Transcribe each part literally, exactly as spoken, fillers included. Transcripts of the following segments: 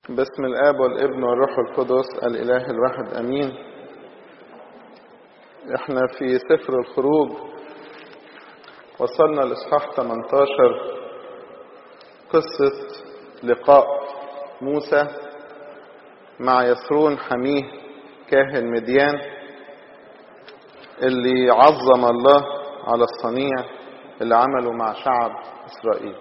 باسم الآب والابن والروح القدس الإله الواحد أمين. احنا في سفر الخروج وصلنا لإصحاح ثمانية عشر، قصة لقاء موسى مع يثرون حميه كاهن مديان اللي عظم الله على الصنيع اللي عمله مع شعب إسرائيل.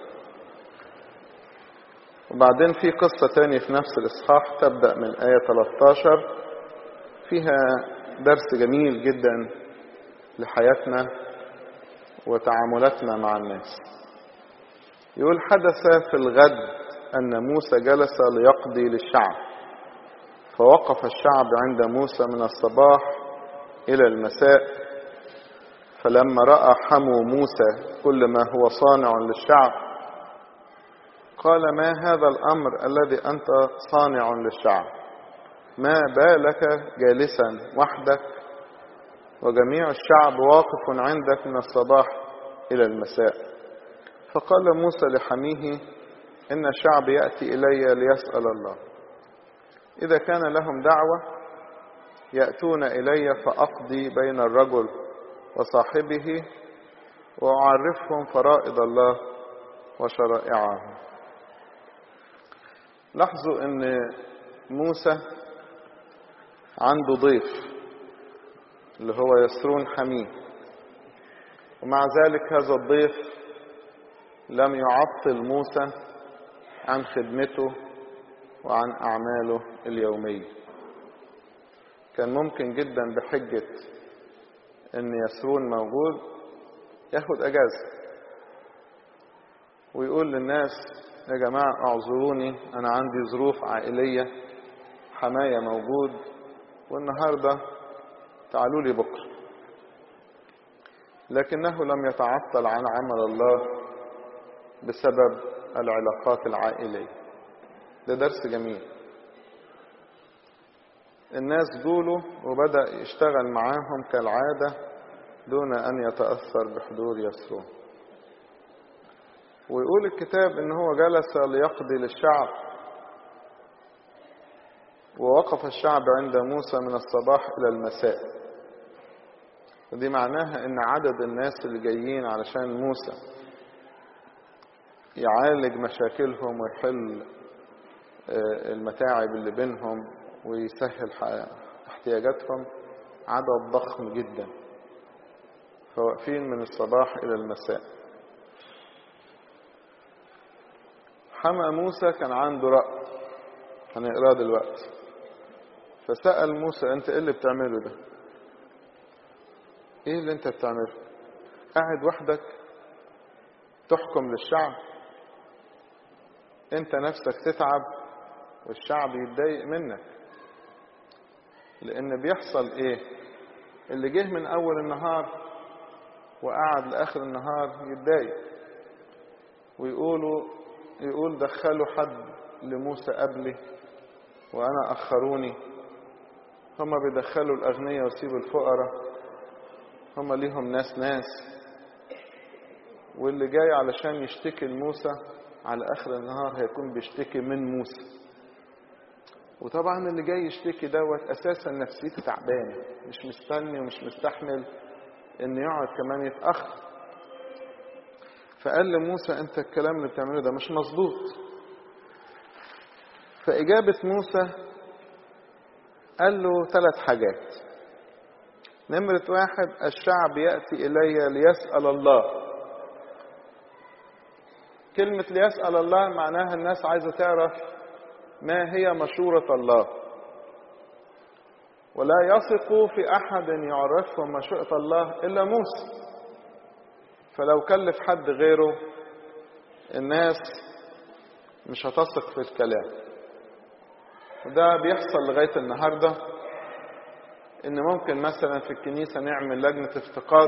وبعدين في قصة تاني في نفس الإصحاح تبدأ من آية ثلاثة عشر، فيها درس جميل جدا لحياتنا وتعاملاتنا مع الناس. يقول: حدث في الغد أن موسى جلس ليقضي للشعب، فوقف الشعب عند موسى من الصباح إلى المساء، فلما رأى حمو موسى كل ما هو صانع للشعب قال: ما هذا الأمر الذي أنت صانع للشعب؟ ما بالك جالسا وحدك وجميع الشعب واقف عندك من الصباح إلى المساء؟ فقال موسى لحميه: إن الشعب يأتي إلي ليسأل الله، إذا كان لهم دعوة يأتون إلي فأقضي بين الرجل وصاحبه وأعرفهم فرائض الله وشرائعه. لاحظوا ان موسى عنده ضيف اللي هو يثرون حميه، ومع ذلك هذا الضيف لم يعطل موسى عن خدمته وعن أعماله اليومية. كان ممكن جدا بحجة ان يثرون موجود ياخد اجازة ويقول للناس: يا جماعة اعذروني، انا عندي ظروف عائلية، حماية موجود، والنهاردة تعالوا لي بكرة. لكنه لم يتعطل عن عمل الله بسبب العلاقات العائلية. ده درس جميل. الناس جولوا وبدأ يشتغل معاهم كالعادة دون ان يتأثر بحضور يثرون. ويقول الكتاب ان هو جلس ليقضي للشعب، ووقف الشعب عند موسى من الصباح الى المساء. ودي معناها ان عدد الناس اللي جايين علشان موسى يعالج مشاكلهم ويحل المتاعب اللي بينهم ويسهل احتياجاتهم عدد ضخم جدا، فواقفين من الصباح الى المساء. حمى موسى كان عنده رأي هنقراه دلوقتي، فسأل موسى: انت ايه اللي بتعمله ده؟ ايه اللي انت بتعمله؟ قاعد وحدك تحكم للشعب؟ انت نفسك تتعب والشعب يتضايق منك. لان بيحصل ايه؟ اللي جه من اول النهار وقعد لاخر النهار يتضايق، ويقولوا يقول دخلوا حد لموسى قبلي وانا اخروني. هما بيدخلوا الاغنياء ويسيبوا الفقراء، هما ليهم ناس ناس. واللي جاي علشان يشتكي لموسى على اخر النهار هيكون بيشتكي من موسى. وطبعا اللي جاي يشتكي دوت اساسا نفسيته تعبانه، مش مستني ومش مستحمل ان يقعد كمان يتاخر. فقال لموسى: انت الكلام اللي بتعمله ده مش مظبوط. فاجابة موسى قال له ثلاث حاجات. نمرة واحد: الشعب يأتي الي ليسأل الله. كلمة ليسأل الله معناها الناس عايزة تعرف ما هي مشورة الله، ولا يثقوا في احد يعرفهم مشورة الله الا موسى. فلو كلف حد غيره الناس مش هتثق في الكلام. وده بيحصل لغاية النهاردة، ان ممكن مثلا في الكنيسة نعمل لجنة افتقاد،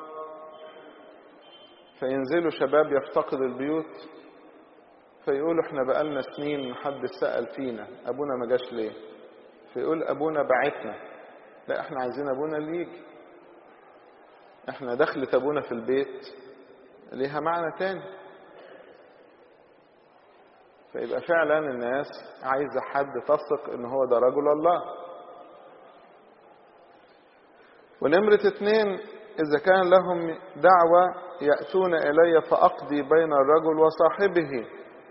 فينزلوا شباب يفتقدوا البيوت، فيقولوا: احنا بقالنا سنين محد سأل فينا، ابونا ما جاش ليه؟ فيقول: ابونا بعتنا. لا، احنا عايزين ابونا اللي يجي. احنا دخلة ابونا في البيت ليها معنى تاني. فيبقى فعلا الناس عايزة حد تثق ان هو ده رجل الله. ونمرة اتنين، إذا كان لهم دعوة يأتون إلي فأقضي بين الرجل وصاحبه.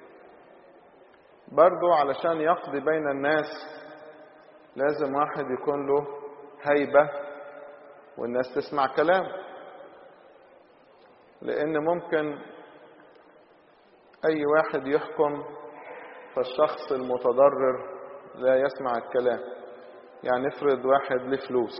برضو علشان يقضي بين الناس لازم واحد يكون له هيبة والناس تسمع كلام، لأن ممكن أي واحد يحكم فالشخص المتضرر لا يسمع الكلام. يعني افرض واحد له فلوس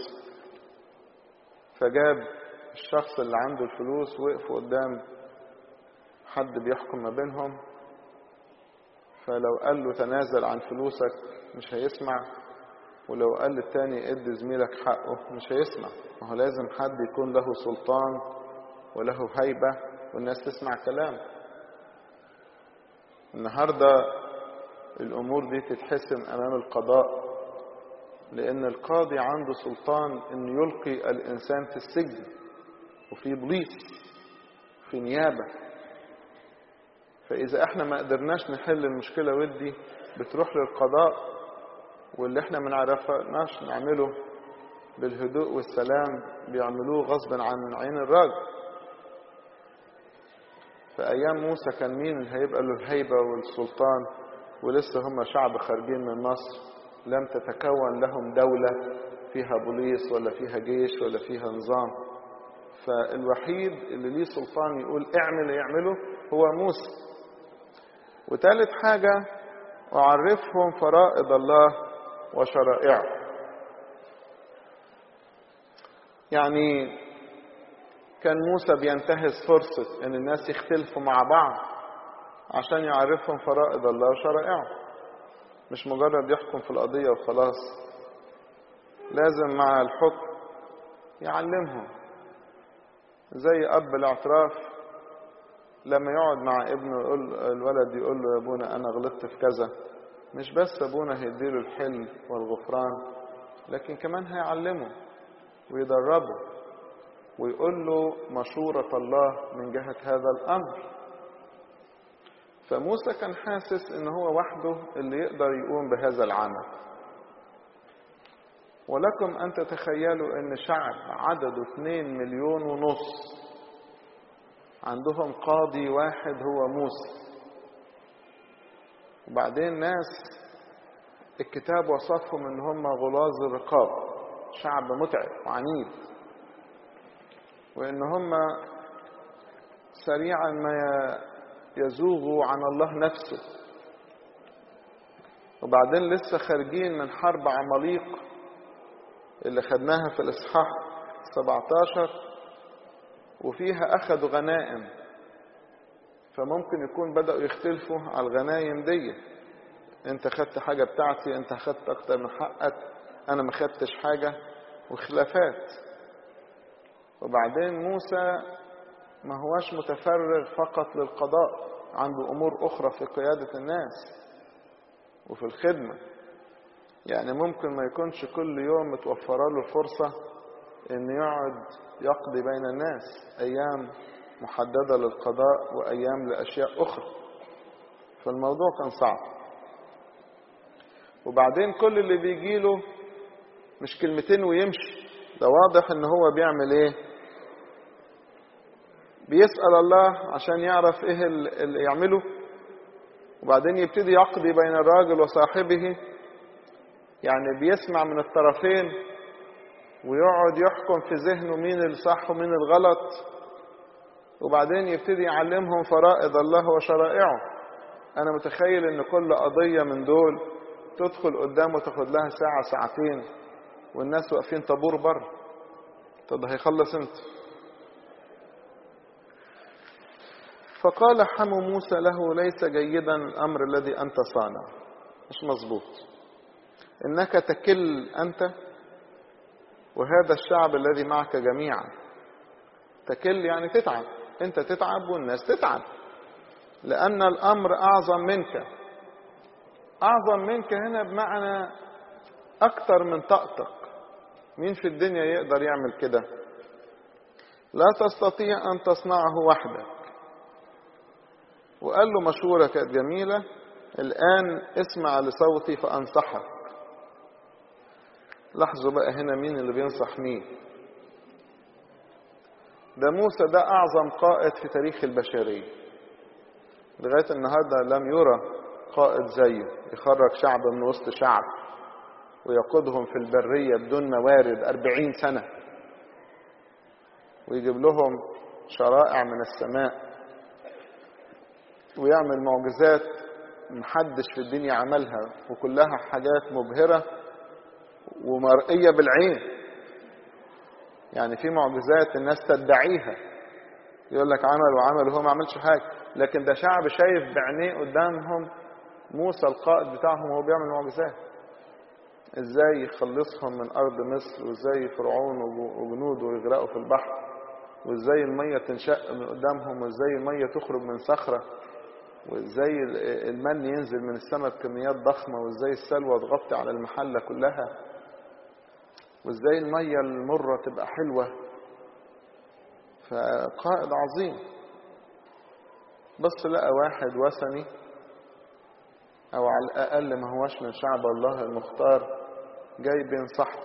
فجاب الشخص اللي عنده الفلوس وقف قدام حد بيحكم ما بينهم، فلو قال له تنازل عن فلوسك مش هيسمع، ولو قال للتاني ادي زميلك حقه مش هيسمع. ما هو لازم حد يكون له سلطان وله هيبة والناس تسمع كلام. النهاردة الأمور دي تتحسم أمام القضاء، لأن القاضي عنده سلطان أن يلقي الإنسان في السجن، وفي بوليس، في نيابة. فإذا احنا ما قدرناش نحل المشكلة ودي بتروح للقضاء، واللي احنا ما نعرفناش نعمله بالهدوء والسلام بيعملوه غصب عن عين الراجل. في أيام موسى كان مين اللي هيبقى له الهيبة والسلطان؟ ولسه هم شعب خارجين من مصر، لم تتكون لهم دولة فيها بوليس ولا فيها جيش ولا فيها نظام. فالوحيد اللي ليه سلطان يقول اعمل يعمله هو موسى. وثالث حاجة، أعرفهم فرائض الله وشرائعه. يعني كان موسى بينتهز فرصة ان الناس يختلفوا مع بعض عشان يعرفهم فرائض الله وشرائعه، مش مجرد يحكم في القضية وخلاص. لازم مع الحكم يعلمهم، زي أب الاعتراف لما يقعد مع ابنه يقول الولد يقول له يا ابونا أنا غلطت في كذا، مش بس ابونا هيديله الحل والغفران، لكن كمان هيعلمه ويدربه ويقول له مشورة الله من جهة هذا الأمر. فموسى كان حاسس ان هو وحده اللي يقدر يقوم بهذا العمل. ولكم أن تتخيلوا ان شعب عدده اثنين مليون ونص عندهم قاضي واحد هو موسى، وبعدين ناس الكتاب وصفهم ان هم غلاظ الرقاب، شعب متعب وعنيد، وان هم سريعا ما يزوغوا عن الله نفسه. وبعدين لسه خارجين من حرب عماليق اللي خدناها في الإصحاح سبعة عشر، وفيها أخذوا غنائم، فممكن يكون بدأوا يختلفوا على الغنايم دي. انت خدت حاجة بتاعتي، انت خدت أكتر من حقك، أنا ما خدتش حاجة، وخلافات. وبعدين موسى ما هواش متفرغ فقط للقضاء، عنده أمور أخرى في قيادة الناس وفي الخدمة. يعني ممكن ما يكونش كل يوم متوفره له الفرصة إن يقعد يقضي بين الناس، أيام محددة للقضاء وأيام لأشياء أخرى. فالموضوع كان صعب. وبعدين كل اللي بيجيله مش كلمتين ويمشي، ده واضح إن هو بيعمل إيه؟ بيسأل الله عشان يعرف ايه اللي يعمله، وبعدين يبتدي يقضي بين الراجل وصاحبه. يعني بيسمع من الطرفين ويقعد يحكم في ذهنه مين الصح ومين الغلط، وبعدين يبتدي يعلمهم فرائض الله وشرائعه. انا متخيل ان كل قضية من دول تدخل قدامه تاخد لها ساعة ساعتين والناس واقفين طابور بره. طب هيخلص انت؟ فقال حمو موسى له ليس جيدا الأمر الذي أنت صانع، مش مظبوط، إنك تكل أنت وهذا الشعب الذي معك جميعا. تكل يعني تتعب، أنت تتعب والناس تتعب، لأن الأمر أعظم منك. أعظم منك هنا بمعنى أكتر من طاقتك. مين في الدنيا يقدر يعمل كده؟ لا تستطيع أن تصنعه وحدك. وقال له مشورة كانت جميلة، الآن اسمع لصوتي فأنصحك. لاحظوا بقى هنا مين اللي بينصح مين. ده موسى ده أعظم قائد في تاريخ البشرية، لغاية النهاردة لم يرى قائد زيه يخرج شعب من وسط شعب ويقودهم في البرية بدون موارد أربعين سنة، ويجيب لهم شرائع من السماء ويعمل معجزات محدش في الدنيا عملها، وكلها حاجات مبهرة ومرئية بالعين. يعني في معجزات الناس تدعيها، يقول لك عمل وعمل وهو ما عملش حاجة، لكن ده شعب شايف بعينيه قدامهم موسى القائد بتاعهم وهو بيعمل معجزات. ازاي يخلصهم من ارض مصر، وازاي فرعون وجنوده يغرقوا في البحر، وازاي المية تنشق من قدامهم، وازاي المية تخرج من صخرة، وازاي المن ينزل من السماء بكميات ضخمة، وازاي السلوى تغطي على المحلة كلها، وازاي المية المرة تبقى حلوة. فقائد عظيم. بس لقى واحد وثني او على الاقل ما هوش من شعب الله المختار جاي بينصحه.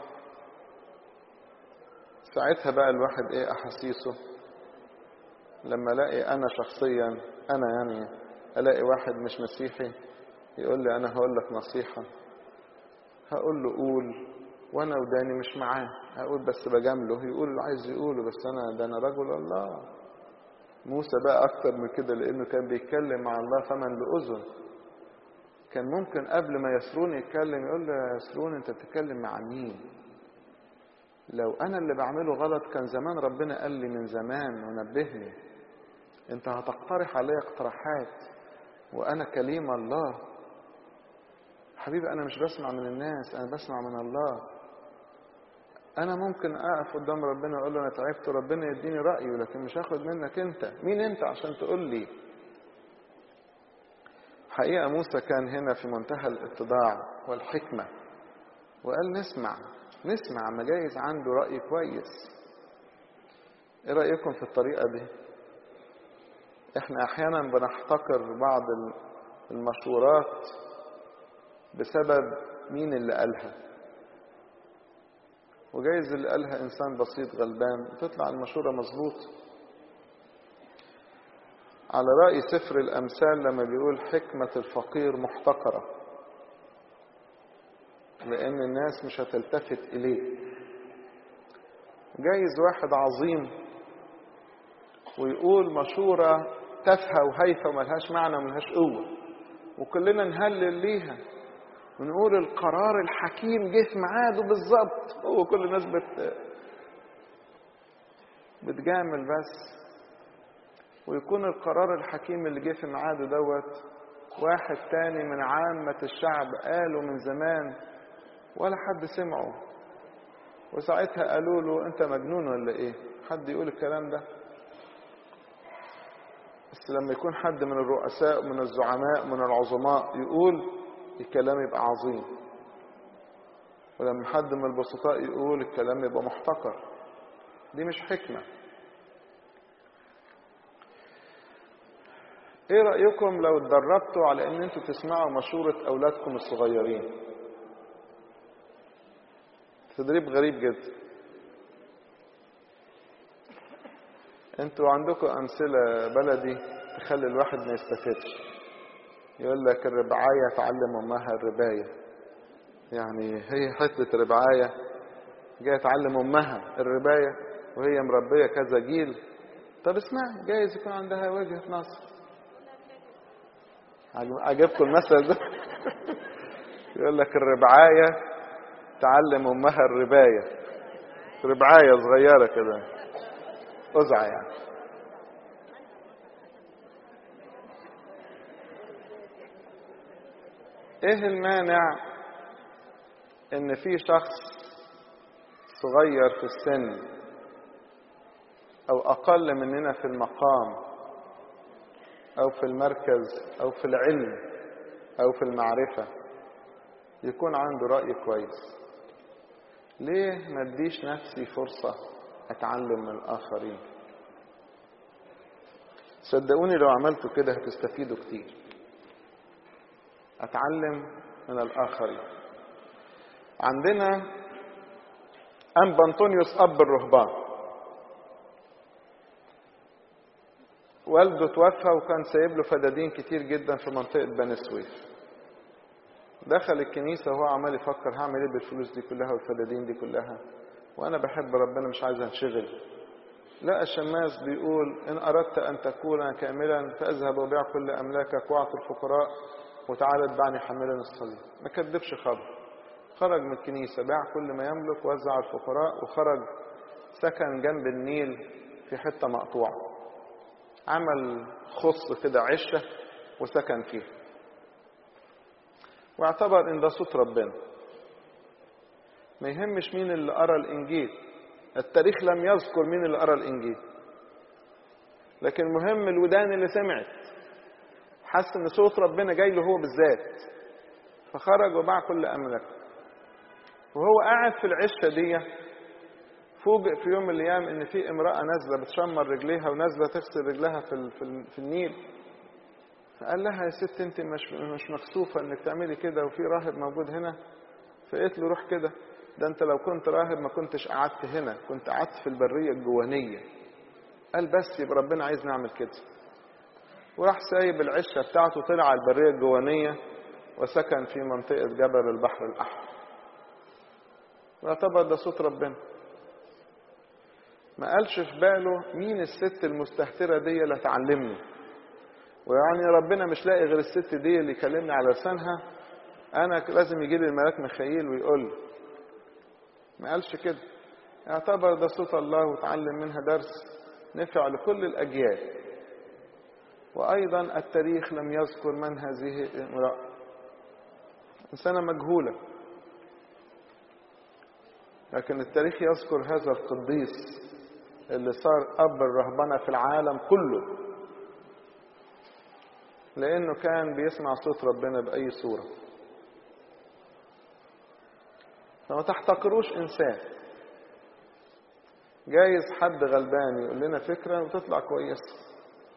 ساعتها بقى الواحد ايه احاسيسه لما الاقي انا شخصيا، انا يعني الاقي واحد مش مسيحي يقول لي انا هقول لك نصيحة، هقول له قول، وانا وداني مش معاه، هقول بس بجامله، يقول اللي عايز يقوله، بس انا ده انا رجل الله. موسى بقى اكتر من كده، لانه كان بيتكلم مع الله فمن لأذن. كان ممكن قبل ما يسرون يتكلم يقول له يا يسرون انت بتتكلم مع مين؟ لو انا اللي بعمله غلط كان زمان ربنا قال لي من زمان ونبهني. انت هتقترح علي اقتراحات وانا كليم الله. حبيبي انا مش بسمع من الناس، انا بسمع من الله. انا ممكن اقف قدام ربنا واقول له انا تعبت وربنا يديني رأيه، لكن مش هاخد منك انت. مين انت عشان تقول لي؟ حقيقة موسى كان هنا في منتهى الاتضاع والحكمة، وقال نسمع نسمع ما جايز عنده رأي كويس. ايه رأيكم في الطريقة دي؟ احنا احيانا بنحتقر بعض المشورات بسبب مين اللي قالها، وجايز اللي قالها انسان بسيط غلبان تطلع المشورة مظبوط. على رأي سفر الامثال لما بيقول حكمة الفقير محتقرة، لان الناس مش هتلتفت اليه. جايز واحد عظيم ويقول مشورة تافهة وهايفة وملهاش معنى وملهاش قوة، وكلنا نهلل ليها ونقول القرار الحكيم جه في ميعاده بالظبط. هو كل الناس بت بتجامل بس، ويكون القرار الحكيم اللي جه في ميعاده دوت واحد تاني من عامة الشعب قاله من زمان ولا حد سمعه، وساعتها قالوا له انت مجنون ولا ايه؟ حد يقول الكلام ده؟ بس لما يكون حد من الرؤساء من الزعماء من العظماء يقول الكلام يبقى عظيم، ولما حد من البسطاء يقول الكلام يبقى محتقر. دي مش حكمة. ايه رأيكم لو اتدربتوا على ان انتوا تسمعوا مشورة اولادكم الصغيرين؟ تدريب غريب جدا. انتوا عندكم امثلة بلدي تخلي الواحد ما يستفدش. يقول لك الربعاية تعلم امها الرباية. يعني هي حتة ربعاية جاية تعلم امها الرباية وهي مربية كذا جيل. طب اسمع، جايز يكون عندها وجهة نظر. عجبكم المثل ده؟ يقول لك الربعاية تعلم امها الرباية. ربعاية صغيرة كده، قزعة يعني. ايه المانع ان في شخص صغير في السن او اقل مننا في المقام او في المركز او في العلم او في المعرفة يكون عنده رأي كويس؟ ليه ما اديش نفسي فرصة اتعلم من الاخرين؟ صدقوني لو عملتوا كده هتستفيدوا كتير. أتعلم من الآخرين. عندنا أنبا أنطونيوس أب الرهبان، والده توفى وكان سايب له فدادين كتير جدا في منطقة بني سويف. دخل الكنيسة وهو عمال يفكر هعمل ايه بالفلوس دي كلها والفدادين دي كلها، وانا بحب ربنا مش عايز انشغل. لقى الشماس بيقول ان اردت ان تكون كاملا فاذهب وبيع كل املاكك واعط الفقراء وتعالى اتبعني حاملا الصليب. ما كدبش خبر، خرج من الكنيسة باع كل ما يملك ووزع الفقراء وخرج سكن جنب النيل في حتة مقطوعة، عمل خص كده عشة وسكن فيه، واعتبر ان ده صوت ربنا. ما يهمش مين اللي قرأ الانجيل، التاريخ لم يذكر مين اللي قرأ الانجيل، لكن مهم الودان اللي سمعت، حس ان صوت ربنا جاي له هو بالذات، فخرج وباع كل املاكه. وهو قاعد في العشة دي فوجئ في يوم من الايام ان في امرأة نازلة بتشمر رجليها ونازلة تغسل رجلها في في النيل. فقال لها يا ست انت مش مش مكسوفة انك تعملي كده وفي راهب موجود هنا؟ فقالت له روح كده، ده انت لو كنت راهب ما كنتش قعدت هنا، كنت قعدت في البرية الجوانية. قال بس يبقى ربنا عايز نعمل كده، وراح سايب العشة بتاعته طلع على البرية الجوانية وسكن في منطقة جبل البحر الأحمر، واعتبر ده صوت ربنا. ما قالش في باله مين الست المستهترة دي اللي هتعلمني، ويعني ربنا مش لاقي غير الست دي اللي يكلمني على لسانها، انا لازم يجي لي الملاك ميخائيل ويقول لي. ما قالش كده، اعتبر ده صوت الله وتعلم منها درس نفع لكل الاجيال. وايضا التاريخ لم يذكر من هذه الامرأة، انسانة مجهولة، لكن التاريخ يذكر هذا القديس اللي صار اب الرهبنة في العالم كله، لانه كان بيسمع صوت ربنا باي صورة. فما تحتقروش انسان، جايز حد غلبان يقول لنا فكرة وتطلع كويسة.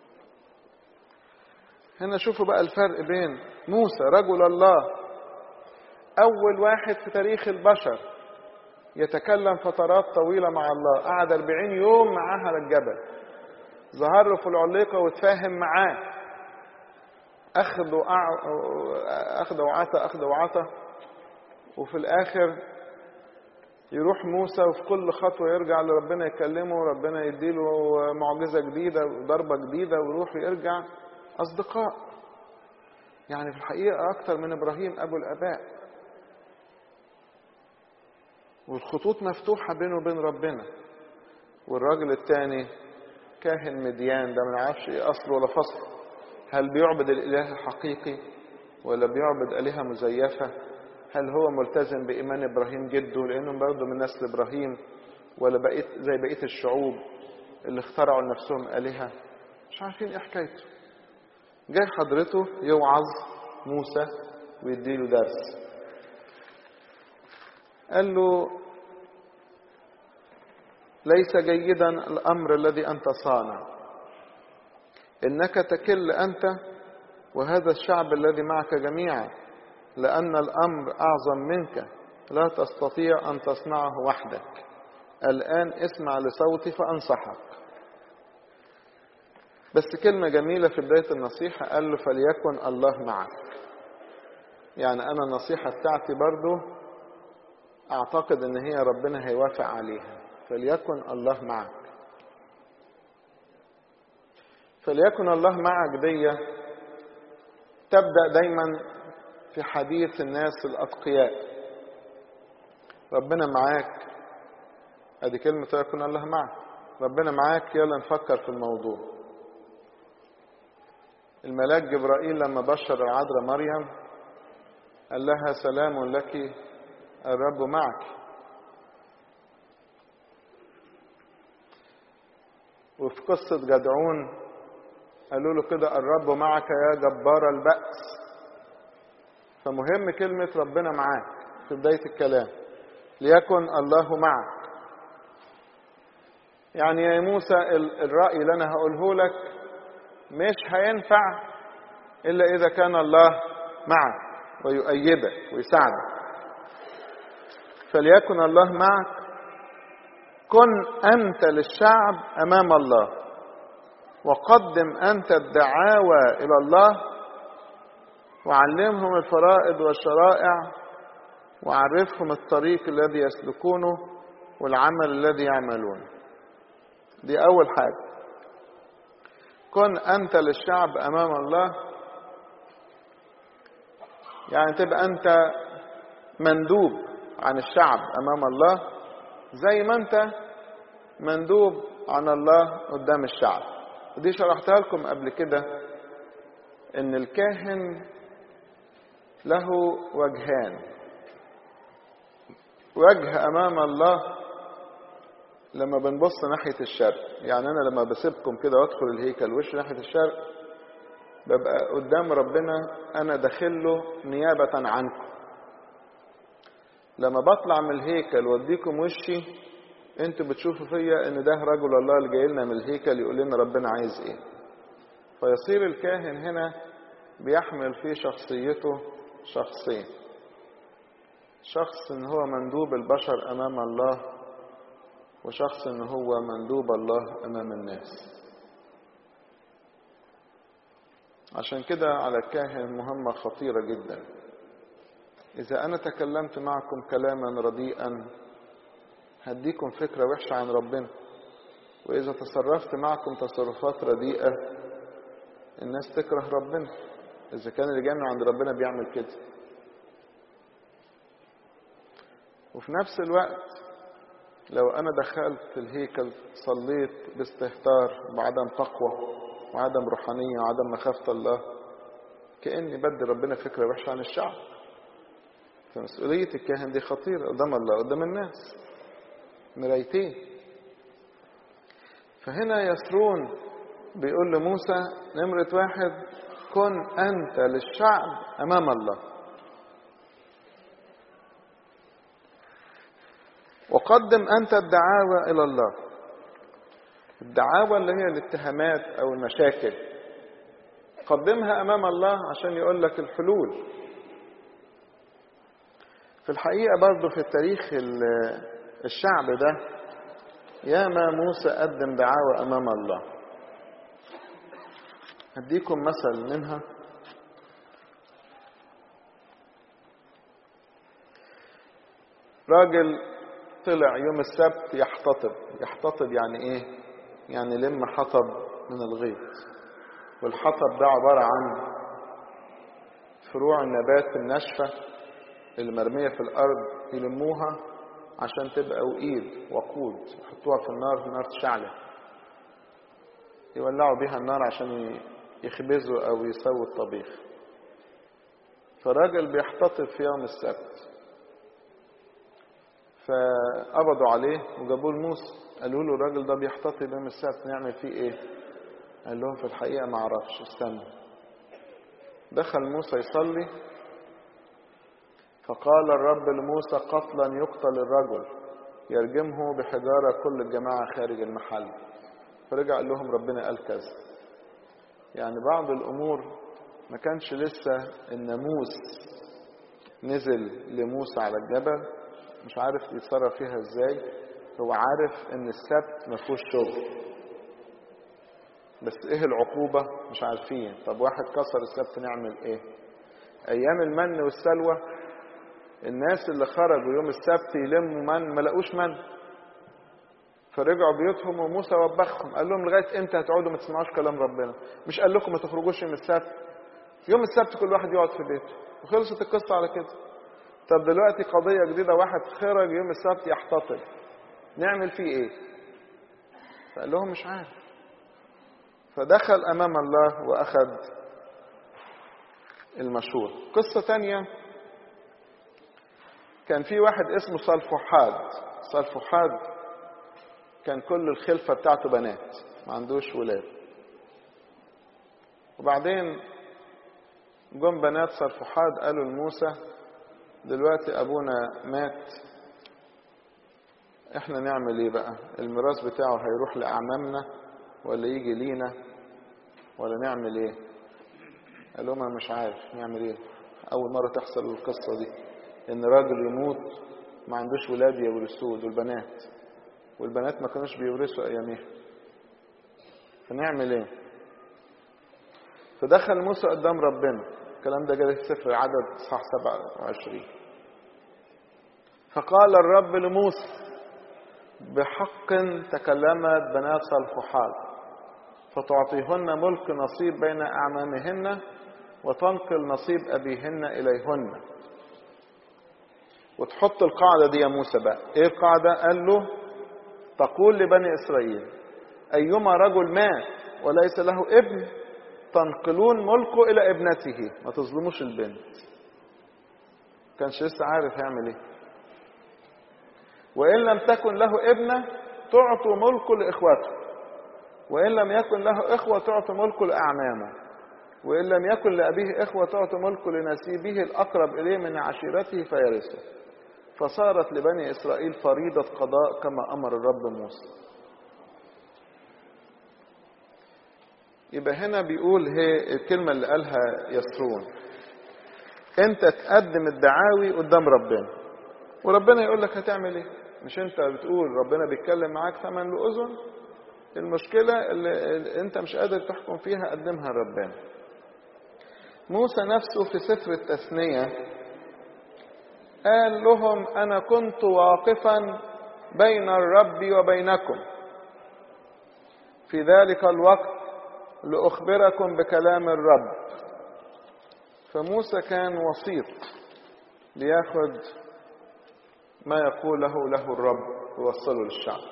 هنا شوفوا بقى الفرق بين موسى رجل الله، اول واحد في تاريخ البشر يتكلم فترات طويلة مع الله، قعد أربعين يوم معاه على الجبل، ظهر له في العليقة وتفاهم معاه، أخذ أخذ وعطى أخذ وعطى، وفي الآخر يروح موسى وفي كل خطوة يرجع لربنا يكلمه، ربنا يديله معجزة جديدة وضربة جديدة ويروح يرجع أصدقاء. يعني في الحقيقة أكتر من إبراهيم أبو الآباء، والخطوط مفتوحة بينه وبين ربنا. والراجل الثاني كاهن مديان، ده ما نعرفش ايه اصله ولا فصله، هل بيعبد الاله الحقيقي ولا بيعبد الهه مزيفه؟ هل هو ملتزم بايمان ابراهيم جده لانه برضه من نسل ابراهيم، ولا بقيت زي بقيه الشعوب اللي اخترعوا لنفسهم الهه؟ مش عارفين ايه حكايته. جاي حضرته يوعظ موسى ويديله درس، قال له ليس جيدا الأمر الذي أنت صانع، إنك تكل أنت وهذا الشعب الذي معك جميعا، لأن الأمر أعظم منك، لا تستطيع أن تصنعه وحدك. الآن اسمع لصوتي فأنصحك. بس كلمة جميلة في بداية النصيحة، قال له فليكن الله معك. يعني أنا النصيحة بتاعتي برضو أعتقد إن هي ربنا هيوافق عليها، فليكن الله معك. فليكن الله معك دي تبدأ دايما في حديث الناس الأتقياء. ربنا معاك، ادي كلمة يكن الله معك، ربنا معاك، يلا نفكر في الموضوع. الملاك جبرائيل لما بشر العذراء مريم قال لها سلام لك الرب معك. وفي قصة جدعون قالوا له كده الرب معك يا جبار البأس. فمهم كلمة ربنا معاك في بداية الكلام، ليكن الله معك. يعني يا موسى الرأي اللي أنا هقوله لك مش هينفع إلا إذا كان الله معك. ويؤيدك ويساعدك. فليكن الله معك. كن أنت للشعب أمام الله، وقدم أنت الدعاوى إلى الله، وعلمهم الفرائض والشرائع، وعرفهم الطريق الذي يسلكونه والعمل الذي يعملونه. دي أول حاجة. كن أنت للشعب أمام الله، يعني تبقى أنت مندوب عن الشعب أمام الله زي ما أنت مندوب عن الله قدام الشعب. ودي شرحتها لكم قبل كده، إن الكاهن له وجهان. وجه أمام الله لما بنبص ناحية الشرق، يعني أنا لما بسيبكم كده وأدخل الهيكل وش ناحية الشرق ببقى قدام ربنا أنا داخله نيابة عنكم. لما بطلع من الهيكل واديكم وشي انتوا بتشوفوا فيا ان ده رجل الله اللي جاي لنا من الهيكل يقول لنا ربنا عايز ايه. فيصير الكاهن هنا بيحمل في شخصيته شخصين: شخص ان هو مندوب البشر امام الله، وشخص ان هو مندوب الله امام الناس. عشان كده على الكاهن مهمة خطيرة جدا. إذا أنا تكلمت معكم كلاما رديئا هديكم فكرة وحشة عن ربنا، وإذا تصرفت معكم تصرفات رديئة الناس تكره ربنا، إذا كان اللي جاي عند ربنا بيعمل كده. وفي نفس الوقت لو أنا دخلت الهيكل صليت باستهتار بعدم تقوى وعدم روحانية وعدم مخافة الله، كأني بدي ربنا فكرة وحشة عن الشعب. فمسؤولية الكاهن دي خطيرة قدام الله قدام الناس، مرايتين. فهنا يسرون بيقول لموسى نمرة واحد: كن أنت للشعب أمام الله، وقدم أنت الدعاوى إلى الله. الدعاوى اللي هي الاتهامات أو المشاكل قدمها أمام الله عشان يقول لك الحلول. في الحقيقة برضو في التاريخ الشعب ده ياما موسى قدم دعاوى أمام الله. هديكم مثل منها. راجل طلع يوم السبت يحتطب. يحتطب يعني ايه؟ يعني لم حطب من الغيط. والحطب ده عبارة عن فروع النبات الناشفة اللي مرمية في الأرض، يلموها عشان تبقى وقيد وقود، يحطوها في النار، في النار تشعلة، يولعوا بيها النار عشان يخبزوا أو يسووا الطبيخ. فالراجل بيحتطب في يوم السبت، فقبضوا عليه وجابوه لموسى. قالوا له الراجل ده بيحتطب يوم السبت، نعمل فيه ايه؟ قال لهم في الحقيقة ما اعرفش، استنى. دخل موسى يصلي، فقال الرب لموسى: قتلا يقتل الرجل، يرجمه بحجارة كل الجماعة خارج المحل. فرجع قال لهم ربنا قال كذا. يعني بعض الأمور ما كانش لسه الناموس نزل لموسى على الجبل، مش عارف يتصرف فيها ازاي. هو عارف ان السبت ما فيهوش شغل، بس ايه العقوبة مش عارفين. طب واحد كسر السبت نعمل ايه؟ ايام المن والسلوى الناس اللي خرجوا يوم السبت يلموا من ما لقوش من، فرجعوا بيوتهم وموسى وبخهم. قال لهم لغاية امتى هتقعدوا ما تسمعوش كلام ربنا؟ مش قال لكم ما تخرجوش يوم السبت؟ يوم السبت كل واحد يقعد في بيته، وخلصت القصة على كده. طب دلوقتي قضية جديدة، واحد خرج يوم السبت يحتطب، نعمل فيه ايه؟ فقال لهم مش عارف. فدخل امام الله واخذ المشورة. قصة تانية، كان في واحد اسمه صلفحاد. صلفحاد كان كل الخلفة بتاعته بنات، ما عندوش ولاد. وبعدين جم بنات صلفحاد قالوا لموسى دلوقتي ابونا مات، احنا نعمل ايه بقى؟ الميراث بتاعه هيروح لاعمامنا ولا يجي لينا ولا نعمل ايه؟ قال لهم انا مش عارف نعمل ايه. أول مرة تحصل القصة دي، إن راجل يموت ما عندوش ولاد يورثوه، دول بنات، والبنات ما كانوش بيورثوا أياميها، فنعمل إيه؟ فدخل موسى قدام ربنا، الكلام ده جاي في سفر العدد اصحاح سبعة وعشرين. فقال الرب لموسى: بحق تكلمت بنات صلفحاد، فتعطيهن ملك نصيب بين أعمامهن، وتنقل نصيب أبيهن إليهن. وتحط القاعدة دي يا موسى بقى، إيه القاعدة؟ قال له: تقول لبني إسرائيل: أيما رجل مات وليس له ابن تنقلون ملكه إلى ابنته. ما تظلموش البنت، كانش لسه عارف هيعمل إيه. وإن لم تكن له ابنة تعطوا ملكه لإخوته، وإن لم يكن له إخوة تعطوا ملكه لأعمامه، وإن لم يكن لأبيه إخوة تعطوا ملكه لنسيبه الأقرب إليه من عشيرته فيرثه. فصارت لبني إسرائيل فريضة قضاء كما أمر الرب موسى. يبقى هنا بيقول هي الكلمة اللي قالها يسرون: أنت تقدم الدعاوي قدام ربنا، وربنا يقول لك هتعمل إيه. مش أنت بتقول ربنا بيتكلم معاك ثمن لأذن؟ المشكلة اللي أنت مش قادر تحكم فيها قدمها لربنا. موسى نفسه في سفر التثنية قال لهم: أنا كنت واقفا بين الرب وبينكم في ذلك الوقت لأخبركم بكلام الرب. فموسى كان وسيط ليأخذ ما يقول له له الرب ويوصله للشعب.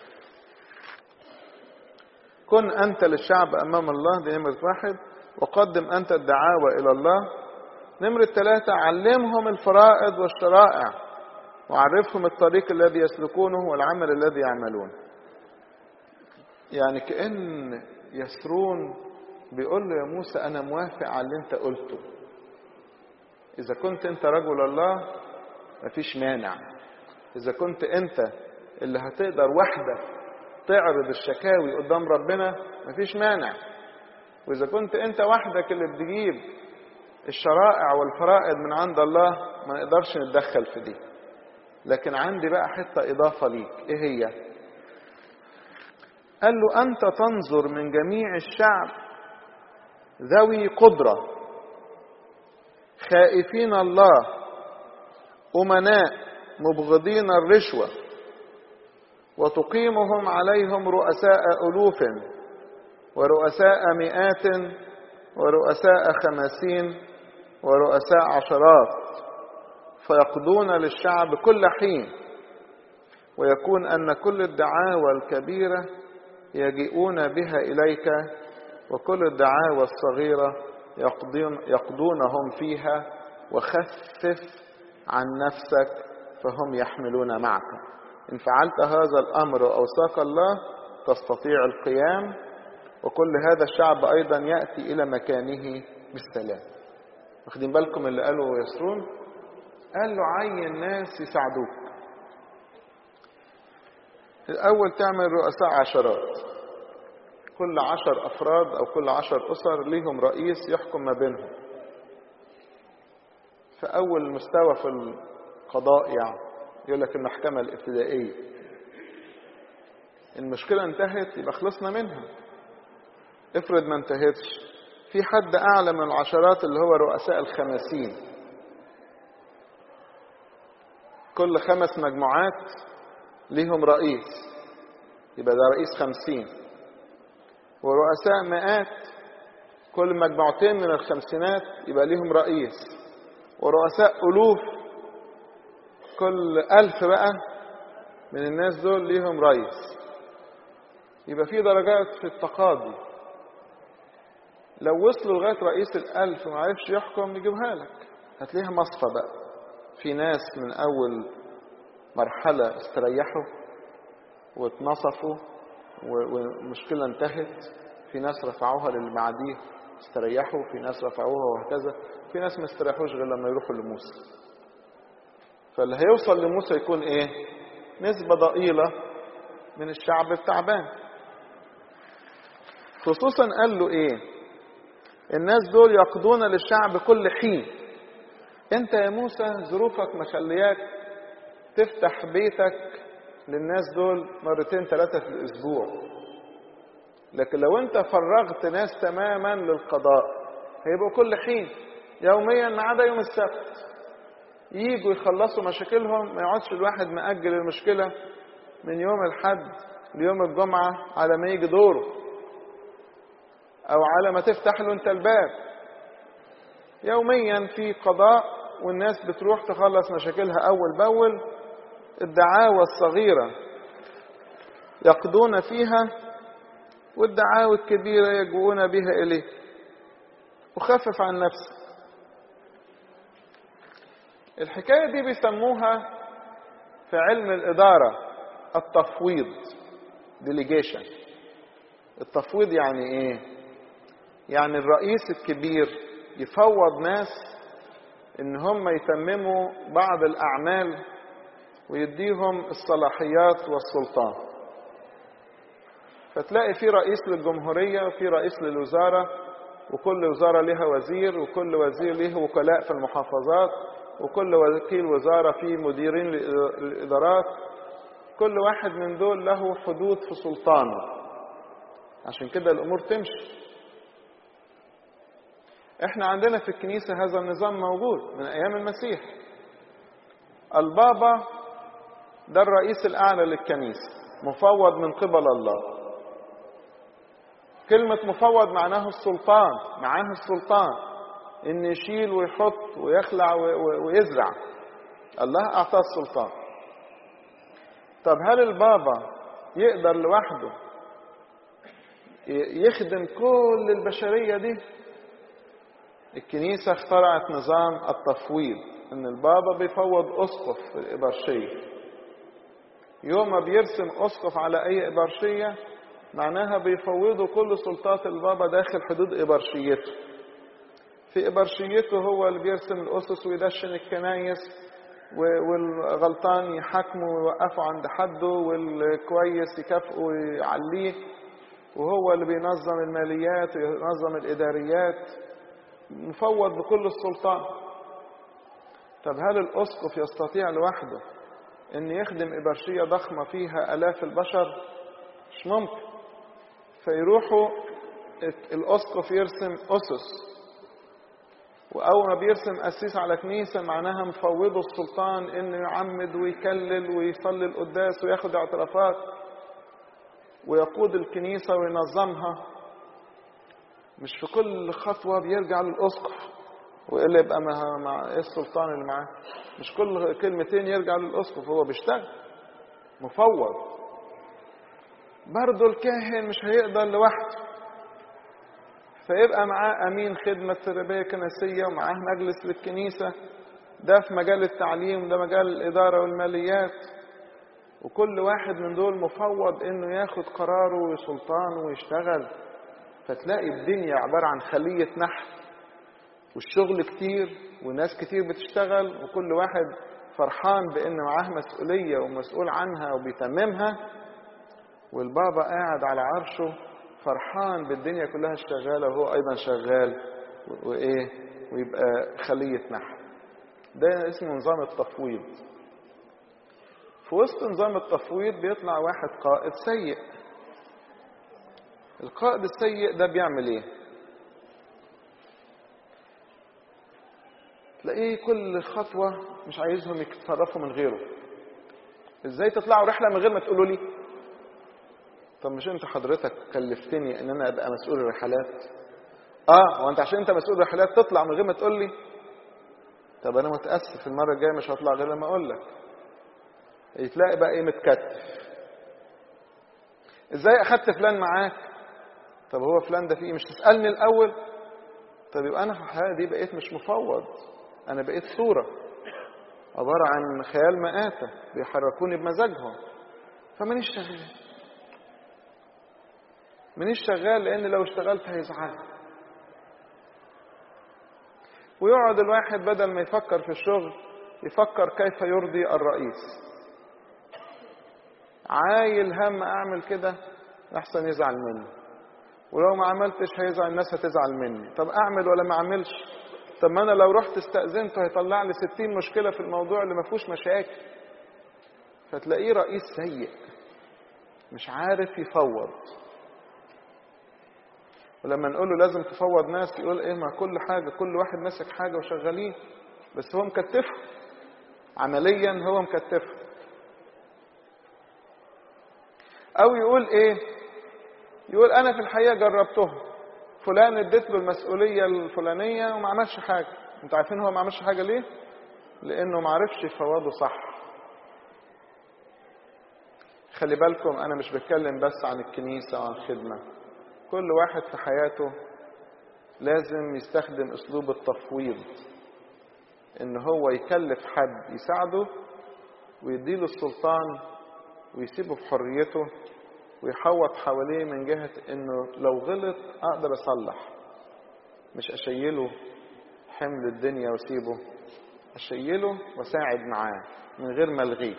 كن أنت للشعب أمام الله، دي نمرة واحد. وقدم أنت الدعاوى إلى الله. نمرة ثلاثة: علمهم الفرائض والشرائع، وعرفهم الطريق الذي يسلكونه والعمل الذي يعملون. يعني كأن يسرون بيقول له يا موسى أنا موافق على اللي أنت قلته، إذا كنت أنت رجل الله مفيش مانع، إذا كنت أنت اللي هتقدر وحدك تعرض الشكاوي قدام ربنا مفيش مانع، وإذا كنت أنت وحدك اللي بتجيب الشرائع والفرائض من عند الله ما نقدرش نتدخل في دي. لكن عندي بقى حتة إضافة ليك، إيه هي؟ قال له: أنت تنظر من جميع الشعب ذوي قدرة خائفين الله أمناء مبغضين الرشوة، وتقيمهم عليهم رؤساء ألوف ورؤساء مئات ورؤساء خمسين ورؤساء عشرات، فيقضون للشعب كل حين، ويكون أن كل الدعاوى الكبيرة يجيئون بها إليك، وكل الدعاوى الصغيرة يقضون يقضونهم فيها، وخفف عن نفسك فهم يحملون معك. إن فعلت هذا الأمر وأوصاك الله تستطيع القيام، وكل هذا الشعب أيضا يأتي إلى مكانه بالسلام. واخدين بالكم اللي قاله يسرون؟ قال له عين ناس يساعدوك. الأول تعمل رؤساء عشرات، كل عشر أفراد أو كل عشر أسر ليهم رئيس يحكم ما بينهم. فأول مستوى في القضاء يعني يقول لك المحكمة الابتدائية. المشكلة انتهت يبقى خلصنا منها. افرض ما انتهتش، في حد أعلى من العشرات اللي هو رؤساء الخمسين، كل خمس مجموعات ليهم رئيس، يبقى ده رئيس خمسين. ورؤساء مئات كل مجموعتين من الخمسينات يبقى ليهم رئيس. ورؤساء ألوف كل ألف بقى من الناس دول ليهم رئيس. يبقى في درجات في التقاضي. لو وصلوا لغاية رئيس الألف وما عرفش يحكم يجيبها لك، هتلاقيها مصفى بقى. في ناس من أول مرحلة استريحوا واتنصفوا والمشكلة انتهت، في ناس رفعوها للي بعديه استريحوا، في ناس رفعوها وهكذا، في ناس ما استريحوش غير لما يروحوا لموسى. فاللي هيوصل لموسى يكون ايه؟ نسبة ضئيلة من الشعب التعبان. خصوصا قال له ايه؟ الناس دول يقضون للشعب كل حين. انت يا موسى ظروفك مخلياك تفتح بيتك للناس دول مرتين ثلاثة في الاسبوع، لكن لو انت فرغت ناس تماما للقضاء هيبقوا كل حين يوميا ما عدا يوم السبت ييجوا يخلصوا مشاكلهم. ما يقعدش الواحد مأجل المشكلة من يوم الحد ليوم الجمعة على ما يجي دوره او على ما تفتح له انت الباب. يوميا في قضاء والناس بتروح تخلص مشاكلها اول باول. الدعاوى الصغيرة يقضون فيها والدعاوى الكبيرة يجوون بها اليه. وخفف عن نفسك. الحكاية دي بيسموها في علم الإدارة التفويض delegation. التفويض يعني ايه؟ يعني الرئيس الكبير يفوض ناس ان هم يتمموا بعض الاعمال ويديهم الصلاحيات والسلطان. فتلاقي في رئيس للجمهورية وفي رئيس للوزارة، وكل وزارة لها وزير، وكل وزير له وكلاء في المحافظات، وكل وكيل وزارة فيه مديرين للإدارات. كل واحد من دول له حدود في سلطانه عشان كده الأمور تمشي. احنا عندنا في الكنيسة هذا النظام موجود من أيام المسيح. البابا ده الرئيس الأعلى للكنيسة، مفوض من قبل الله. كلمة مفوض معناه السلطان، معاه السلطان إن يشيل ويحط ويخلع ويزرع. الله أعطاه السلطان. طب هل البابا يقدر لوحده يخدم كل البشرية دي؟ الكنيسة اخترعت نظام التفويض، ان البابا بيفوض اسقف في الإبرشية. يوم ما بيرسم اسقف على اي إبرشية معناها بيفوضوا كل سلطات البابا داخل حدود إبرشيته. في إبرشيته هو اللي بيرسم الأسس ويدشن الكنايس، والغلطان يحاكمه ويوقفه عند حده، والكويس يكافئه ويعليه، وهو اللي بينظم الماليات وينظم الإداريات، مفوض بكل السلطان. طب هل الأسقف يستطيع لوحده أن يخدم إبرشية ضخمة فيها آلاف البشر؟ مش ممكن. فيروحوا الأسقف يرسم أسس، وأول ما بيرسم أسيس على كنيسة معناها مفوضه السلطان إنه يعمد ويكلل ويصلي القداس وياخد اعترافات ويقود الكنيسة وينظمها. مش في كل خطوة بيرجع للأسقف وإلا يبقى مع إيه السلطان اللي معاه؟ مش كل كلمتين يرجع للأسقف، هو بيشتغل مفوض. برضو الكاهن مش هيقدر لوحده، فيبقى معاه أمين خدمة تربية كنسية ومعاه مجلس للكنيسة، ده في مجال التعليم ده مجال الإدارة والماليات، وكل واحد من دول مفوض إنه ياخد قراره وسلطانه ويشتغل. فتلاقي الدنيا عبارة عن خلية نحل، والشغل كتير وناس كتير بتشتغل، وكل واحد فرحان بإن معاه مسؤولية ومسؤول عنها وبيتممها، والبابا قاعد على عرشه فرحان بالدنيا كلها شغالة وهو أيضا شغال، وإيه ويبقى خلية نحل. ده اسمه نظام التفويض. في وسط نظام التفويض بيطلع واحد قائد سيء. القائد السيء ده بيعمل ايه؟ تلاقيه كل خطوة مش عايزهم يتصرفوا من غيره. ازاي تطلعوا رحلة من غير ما تقولوا لي؟ طب مش انت حضرتك كلفتني ان انا ابقى مسؤول الرحلات؟ اه وانت عشان انت مسؤول الرحلات تطلع من غير ما تقول لي؟ طب انا متأسف، المرة الجاية مش هطلع غير لما اقول لك. يتلاقي بقى ايه متكتف. ازاي اخدت فلان معاك؟ طب هو فلان ده فيه مش تسألني الاول؟ طب يبقى انا في الحالة دي بقيت مش مفوض، انا بقيت صورة عبارة عن خيال مآتة بيحركوني بمزاجهم. فمانيش شغال مانيش شغال لان لو اشتغلت هيزعل. ويقعد الواحد بدل ما يفكر في الشغل يفكر كيف يرضي الرئيس. عايل هم اعمل كده احسن يزعل مني، ولو ما عملتش هيزعل الناس هتزعل مني. طب اعمل ولا ما اعملش؟ طب ما انا لو رحت استأذنته هيطلع لي ستين مشكلة في الموضوع اللي ما فيهوش مشاكل. فتلاقيه رئيس سيء مش عارف يفوض. ولما نقول له لازم تفوض ناس يقول ايه، ما كل حاجة كل واحد ماسك حاجة وشغالين، بس هو مكتفه عمليا، هو مكتفه. او يقول ايه، يقول انا في الحقيقة جربتهم، فلان اديت له المسؤولية الفلانية وما عملش حاجة. انتوا عارفين هو ما عملش حاجة ليه؟ لانه ما عرفش يفوضه صح. خلي بالكم انا مش بتكلم بس عن الكنيسة وعن الخدمة، كل واحد في حياته لازم يستخدم اسلوب التفويض، ان هو يكلف حد يساعده ويديله السلطان ويسيبه في حريته ويحوط حواليه، من جهة انه لو غلط اقدر اصلح، مش اشيله حمل الدنيا واسيبه، اشيله واساعد معاه من غير ما الغيه.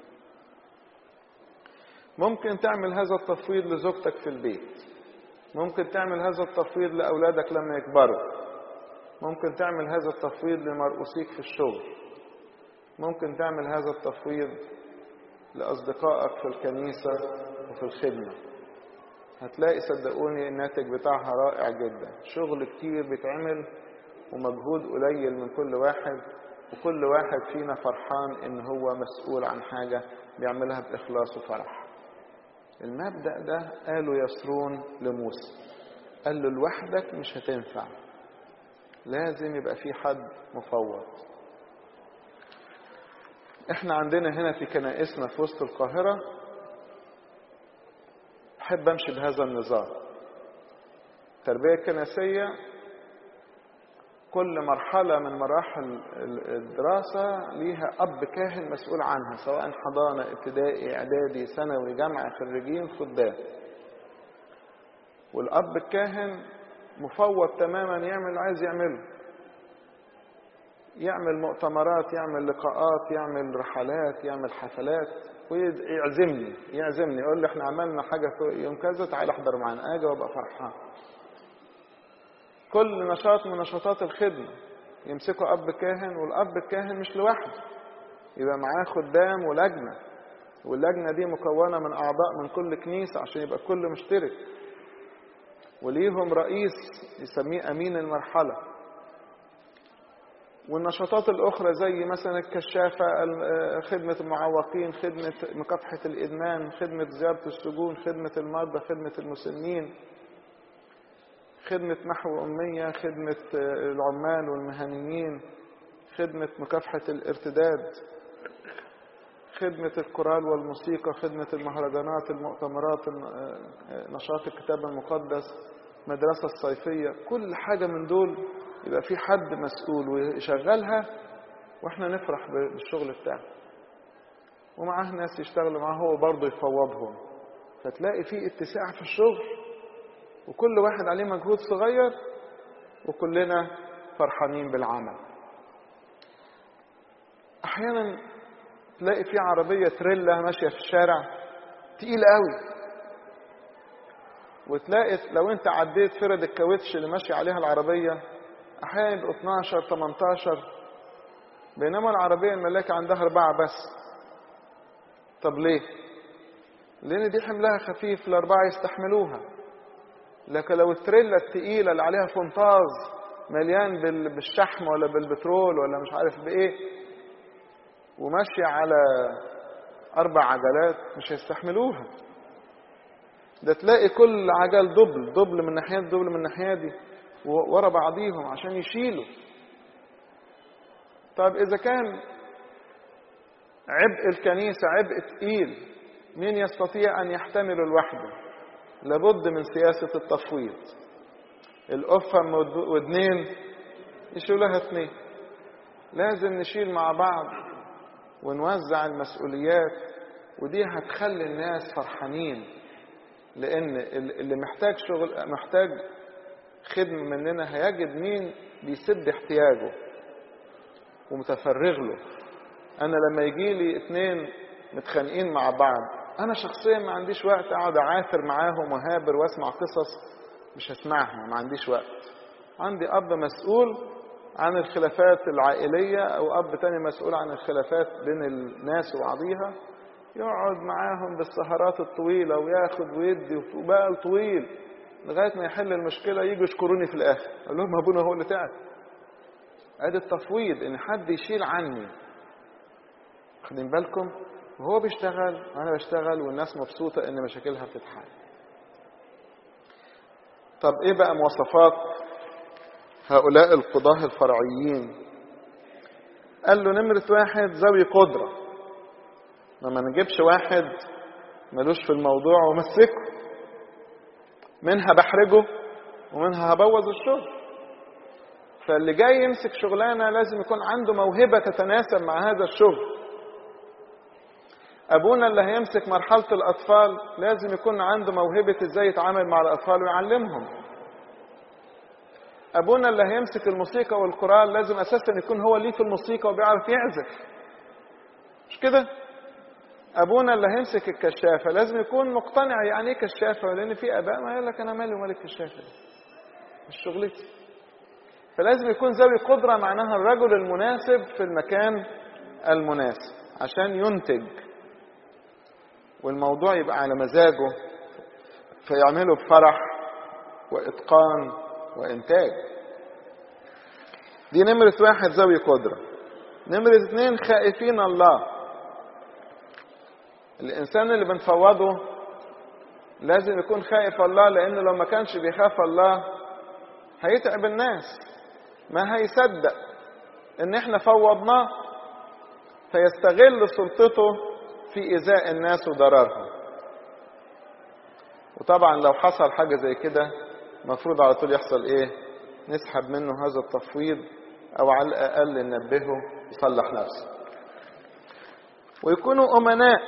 ممكن تعمل هذا التفويض لزوجتك في البيت، ممكن تعمل هذا التفويض لأولادك لما يكبروا، ممكن تعمل هذا التفويض لمرؤوسيك في الشغل، ممكن تعمل هذا التفويض لأصدقائك في الكنيسة وفي الخدمة. هتلاقي صدقوني الناتج بتاعها رائع جدا. شغل كتير بيتعمل ومجهود قليل من كل واحد، وكل واحد فينا فرحان ان هو مسؤول عن حاجة بيعملها بإخلاص وفرح. المبدأ ده قالوا يسرون لموسى، قال له لوحدك مش هتنفع، لازم يبقى في حد مفوض. احنا عندنا هنا في كنائسنا في وسط القاهرة بحب امشي بهذا النظام. التربية الكنسية كل مرحلة من مراحل الدراسة ليها أب كاهن مسؤول عنها، سواء حضانة، ابتدائي، إعدادي، ثانوي، جامعة، خريجين، خدام. والأب الكاهن مفوض تماما يعمل اللي عايز يعمله، يعمل مؤتمرات، يعمل لقاءات، يعمل رحلات، يعمل حفلات، ويعزمني يعزمني يقول لي احنا عملنا حاجة في يوم كذا تعال احضر معانا، اجي وابقى فرحان. كل نشاط من نشاطات الخدمة يمسكوا أب كاهن، والأب الكاهن مش لوحده، يبقى معاه خدام ولجنة، واللجنة دي مكونة من أعضاء من كل كنيسة عشان يبقى كل مشترك، وليهم رئيس يسميه أمين المرحلة. والنشاطات الأخرى زي مثلا الكشافة، خدمة المعوقين، خدمة مكافحة الإدمان، خدمة زيارة السجون، خدمة المرضى، خدمة المسنين، خدمة محو أمية، خدمة العمال والمهنيين، خدمة مكافحة الارتداد، خدمة الكورال والموسيقى، خدمة المهرجانات، المؤتمرات، نشاط الكتاب المقدس، مدرسة الصيفية. كل حاجة من دول يبقى في حد مسؤول ويشغلها، واحنا نفرح بالشغل بتاعه، ومعاه ناس يشتغلوا معاه هو برضه يفوضهم. فتلاقي في اتساع في الشغل، وكل واحد عليه مجهود صغير، وكلنا فرحانين بالعمل. احيانا تلاقي في عربية تريلا ماشية في الشارع تقيلة قوي، وتلاقي لو انت عديت فرد الكاوتش اللي ماشي عليها العربية احيانا يبقوا اتناشر تمنتاشر، بينما العربية الملاكة عندها اربعة بس. طب ليه؟ لان دي حملها خفيف، الاربعة يستحملوها. لكن لو التريلا التقيلة اللي عليها فونتاز مليان بالشحم ولا بالبترول ولا مش عارف بايه، وماشية على اربع عجلات، مش هيستحملوها. ده تلاقي كل عجل دبل دبل من ناحية دبل من ناحية دي ورا بعضيهم عشان يشيلوا. طب اذا كان عبء الكنيسة عبء تقيل، مين يستطيع ان يحتمله لوحده؟ لابد من سياسة التفويض. القفة ودنين يشيلها اتنين. لازم نشيل مع بعض ونوزع المسؤوليات، ودي هتخلي الناس فرحانين، لان اللي محتاج شغل محتاج خدمة مننا هيجد مين بيسد احتياجه ومتفرغ له. انا لما يجي لي اتنين متخانقين مع بعض، انا شخصيا ما عنديش وقت اقعد اعافر معاهم وهابر واسمع قصص مش هسمعها، ما عنديش وقت. عندي اب مسؤول عن الخلافات العائلية، أو أب تاني مسؤول عن الخلافات بين الناس وبعضيها، يقعد معاهم بالسهرات الطويلة وياخد ويدي وبقى طويل لغاية ما يحل المشكلة، يجوا يشكروني في الآخر أقول لهم أبونا هو اللي تعب. ادي التفويض، إن حد يشيل عني. خدين بالكم؟ وهو بيشتغل وأنا بشتغل والناس مبسوطة إن مشاكلها بتتحل. طب إيه بقى مواصفات هؤلاء القضاة الفرعيين؟ قال له نمرة واحد ذوي قدرة. ما نجيبش واحد ملوش في الموضوع ومسكه، منها بحرجه ومنها هبوظ الشغل. فاللي جاي يمسك شغلانة لازم يكون عنده موهبة تتناسب مع هذا الشغل. أبونا اللي هيمسك مرحلة الأطفال لازم يكون عنده موهبة إزاي يتعامل مع الأطفال ويعلمهم. أبونا اللي هيمسك الموسيقى والقرآن لازم أساسا يكون هو ليه في الموسيقى وبيعرف يعزف، مش كده؟ أبونا اللي هيمسك الكشافة لازم يكون مقتنع يعني إيه كشافة، لأن في آباء ما يقول لك أنا مالي ومال الكشافة مش شغلتي. فلازم يكون ذوي قدرة، معناها الرجل المناسب في المكان المناسب عشان ينتج والموضوع يبقى على مزاجه، فيعمله بفرح وإتقان وإنتاج. دي نمرة واحد ذوي قدرة. نمرة اثنين خائفين الله. الإنسان اللي بنفوضه لازم يكون خائف الله، لأنه لو ما كانش بيخاف الله هيتعب الناس، ما هيصدق إن إحنا فوضناه فيستغل سلطته في إيذاء الناس وضررهم. وطبعا لو حصل حاجة زي كده المفروض على طول يحصل إيه؟ نسحب منه هذا التفويض، أو على الأقل ننبهه يصلح نفسه. ويكونوا أمناء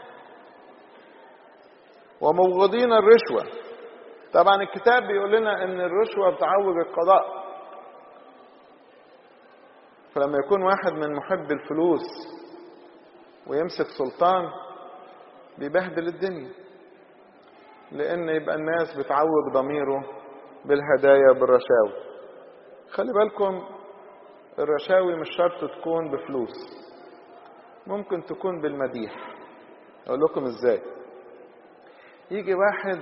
ومبغضين الرشوة. طبعا الكتاب بيقول لنا ان الرشوة بتعوج القضاء، فلما يكون واحد من محب الفلوس ويمسك سلطان بيبهدل الدنيا، لان يبقى الناس بتعوج ضميره بالهدايا بالرشاوي. خلي بالكم الرشاوي مش شرط تكون بفلوس، ممكن تكون بالمديح. اقول لكم ازاي. يجي واحد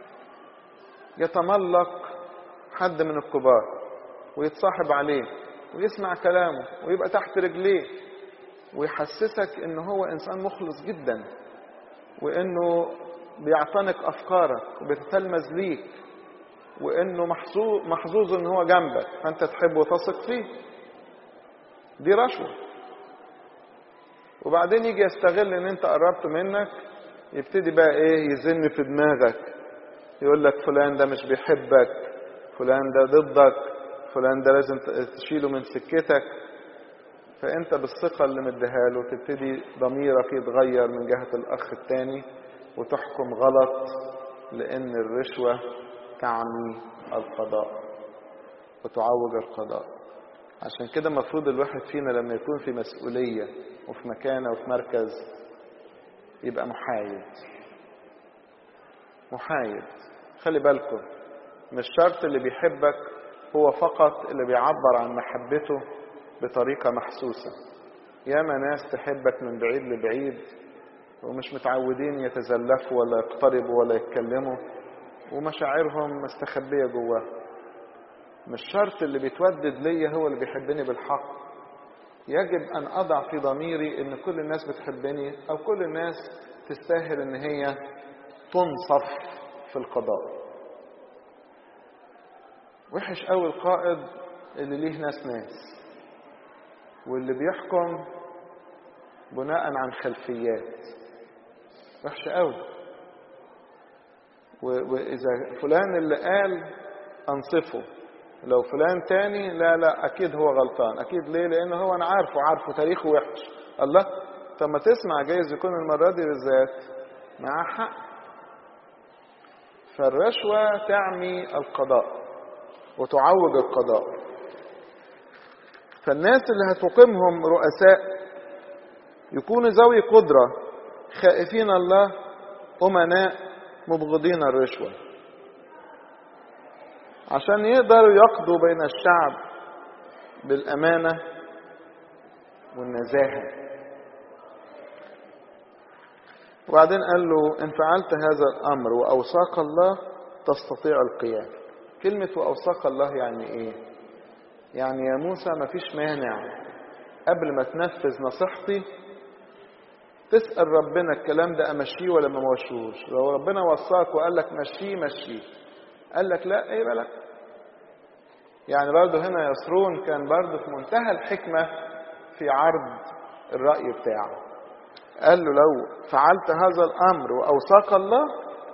يتملق حد من الكبار ويتصاحب عليه ويسمع كلامه ويبقى تحت رجليه ويحسسك انه هو انسان مخلص جدا، وانه بيعتنق افكارك وبيتتلمذ ليك، وانه محظوظ محظوظ ان هو جنبك فانت تحبه وتثق فيه. دي رشوة. وبعدين يجي يستغل ان انت قربت منك، يبتدي بقى ايه يزن في دماغك، يقول لك فلان ده مش بيحبك، فلان ده ضدك، فلان ده لازم تشيله من سكتك. فانت بالثقة اللي مديها له تبتدي ضميرك يتغير من جهة الاخ التاني وتحكم غلط، لان الرشوة تعمي القضاء وتعوج القضاء. عشان كده المفروض الواحد فينا لما يكون في مسؤولية وفي مكانة وفي مركز يبقى محايد. محايد. خلي بالكم مش شرط اللي بيحبك هو فقط اللي بيعبر عن محبته بطريقة محسوسة. ياما ناس تحبك من بعيد لبعيد ومش متعودين يتزلفوا ولا يقتربوا ولا يتكلموا ومشاعرهم مستخبية جواه. مش شرط اللي بيتودد ليا هو اللي بيحبني بالحق. يجب أن أضع في ضميري إن كل الناس بتحبني أو كل الناس تستاهل إن هي تنصف في القضاء. وحش قوي القائد اللي ليه ناس ناس واللي بيحكم بناء عن خلفيات. وحش قوي. وإذا فلان اللي قال أنصفه، لو فلان تاني لا لا أكيد هو غلطان. أكيد ليه؟ لأنه هو أنا عارفه عارفه تاريخه وحش. الله، طب ما تسمع جايز يكون المرة دي بالذات معاه حق. فالرشوة تعمي القضاء وتعوج القضاء. فالناس اللي هتقيمهم رؤساء يكونوا ذوي قدرة، خائفين الله، أمناء، مبغضين الرشوة، عشان يقدروا يقضوا بين الشعب بالأمانة والنزاهة. وبعدين قال له إن فعلت هذا الأمر وأوصاك الله تستطيع القيام. كلمة وأوصاك الله يعني إيه؟ يعني يا موسى ما فيش مانع قبل ما تنفذ نصيحتي تسأل ربنا الكلام ده أمشيه ولا ما موشوش. لو ربنا وصاك وقال لك مشيه مشيه، قال لك لا ايه بقى لا. يعني برضه هنا يسرون كان برضه في منتهى الحكمة في عرض الرأي بتاعه. قال له لو فعلت هذا الأمر وأوصاك الله